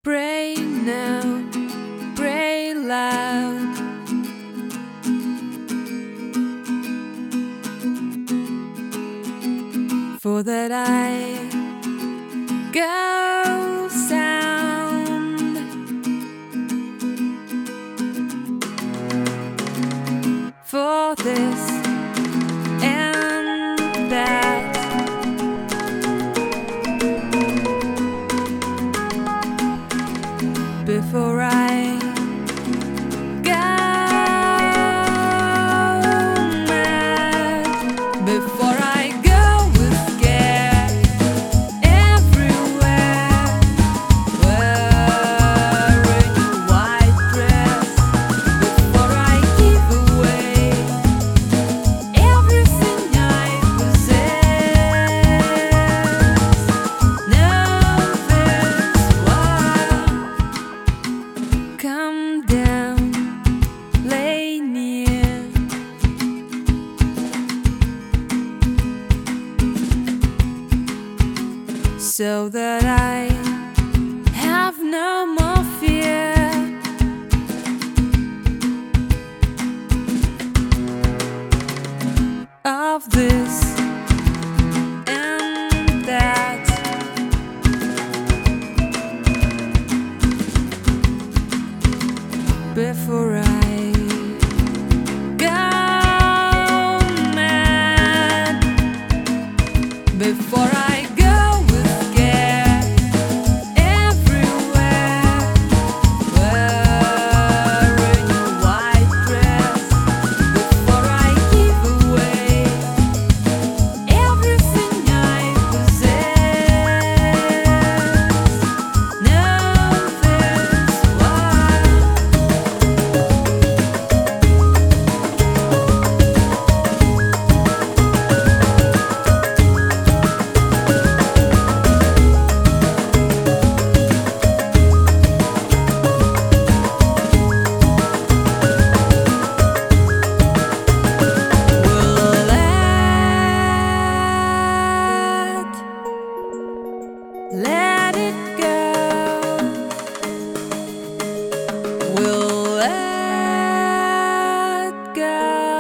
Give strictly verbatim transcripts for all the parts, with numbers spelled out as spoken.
Pray now, pray loud. For that I go sound. For this and that. Before I go mad, before I go with scared everywhere, wearing a white dress, before I give away everything I possess. Know this while. Come down, lay near, so that I have no more fear of this and that. Before I go mad, before I go with scared everywhere, wearing a white dress, before I give away everything I possess. Know this while. Let it go. We'll let go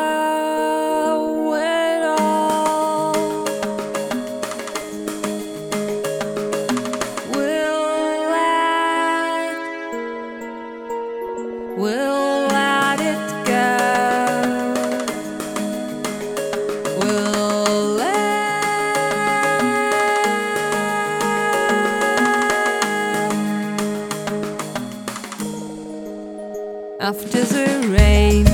it all. We'll let, we'll let it go. We'll let. After the rain,